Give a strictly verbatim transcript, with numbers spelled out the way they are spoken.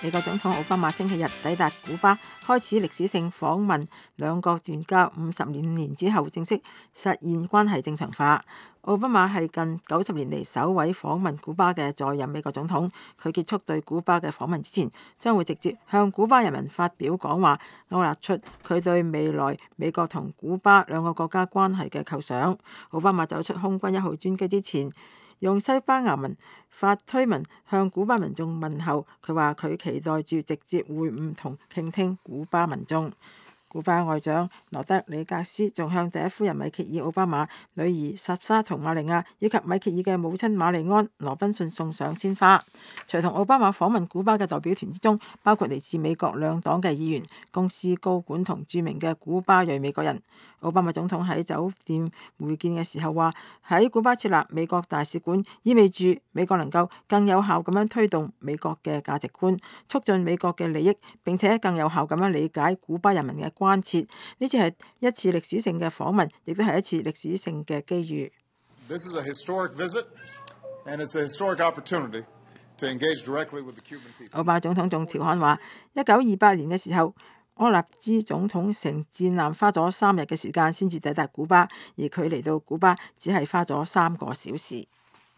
美國總統奧巴馬星期日抵達古巴，開始歷史性訪問，兩國斷交五十五年之後正式實現關係正常化。奧巴馬係近九十年嚟首位訪問古巴嘅在任美國總統。佢結束對古巴嘅訪問之前，將會直接向古巴人民發表講話，勾勒出佢對未來美國同古巴兩個國家關係嘅構想。奧巴馬走出空軍一號專機之前，用西班牙文發推文向古巴民眾問候。佢話佢期待住直接會晤同傾聽古巴民眾。古巴外長羅德里格斯仲向第一夫人米歇爾·奧巴馬、女兒薩莎同瑪利亞以及米歇爾嘅母親瑪麗安·羅賓遜送上鮮花。隨同奧巴馬訪問古巴嘅代表團之中，包括嚟自美國兩黨嘅議員、公司高管同著名嘅古巴裔美國人。奧巴馬總統喺酒店會見嘅時候話：喺古巴設立美國大使館，意味住美國能夠更有效咁樣推動美國嘅價值觀，促進美國嘅利益，並且更有效咁樣理解古巴人民嘅關切。呢次係一次歷史性嘅訪問，亦都係一次歷史性嘅機遇。 This is a historic visit, and it's a historic opportunity to engage directly with the Cuban people. 奧巴馬總統仲調侃話：一九二八年嘅時候，柯納茲總統乘戰艦花咗三日嘅時間先至抵達古巴，而佢嚟到古巴只係花咗三個小時。